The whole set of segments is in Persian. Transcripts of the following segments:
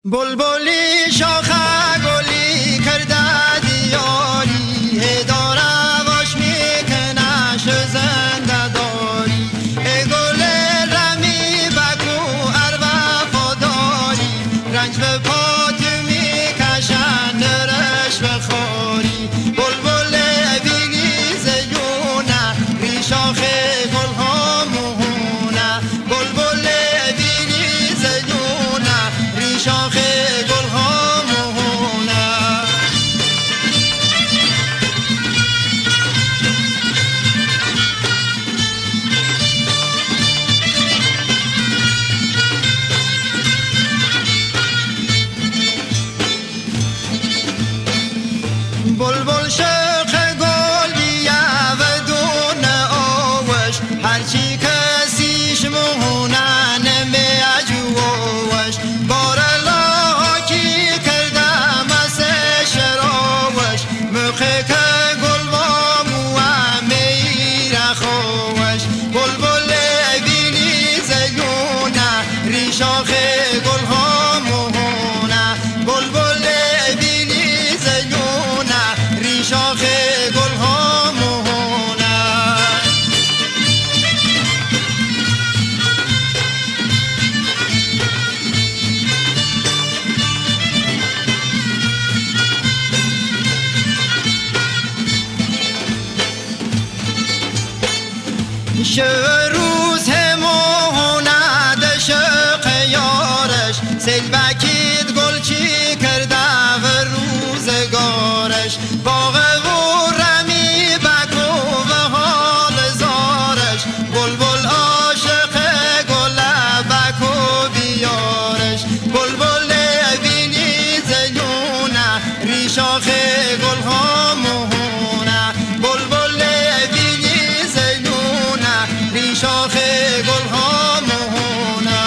بلبلی شاخه گلی کرده دیاری هداره واش میکنش زنده داری ای گل رمی بگو ار وفاداری رنج به پات میکشن درش بخوری بلبل بینی زیونه ری شاخه گلها مهونه بلبل بینی زیونه ری شاخه گلها مهونه بلبل شاخ گل بیا و دون آوش هرچی کسیش مهونه نمی اجوش بار الله کی کرده مسه شراوش مخه که گل و موامیر خوش بلبل بینی زیونه ری شاخ گل ها مهونه بلبل بینی زیونه ری شاخ گل ها مهونه روز همونه دشق یارش سیل بکید گل چی کرده و روزگارش باغ و رمی بکو و حال زارش بلبل عاشق گل بکو بیارش بلبل بینی زیونه ری شاخ گل ها مهونه بلبل بینی زیونه ری شاخ گل ها مهونه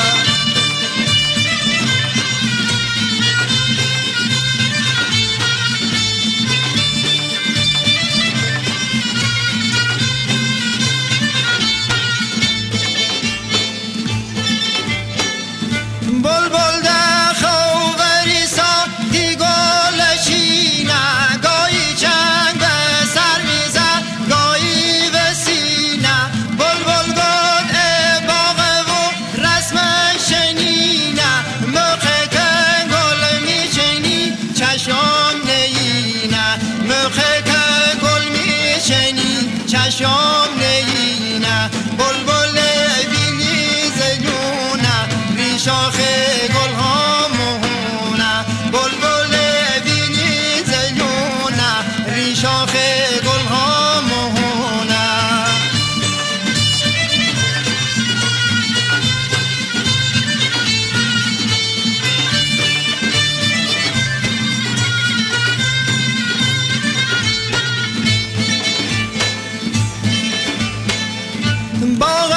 بلبل ده خوبری سا دی گلشینه گاهی چنگ به سر میزد گاهی به سینه بلبل گل باغ و رسم شنینه مخه که گل میچنی چشم نینه مخه که گل میچنی چشم نینه بلبل بینی زیونه ری شاخ گل ها مهونه بلبل بینی زیونه ری شاخ گل ها مهونه باغ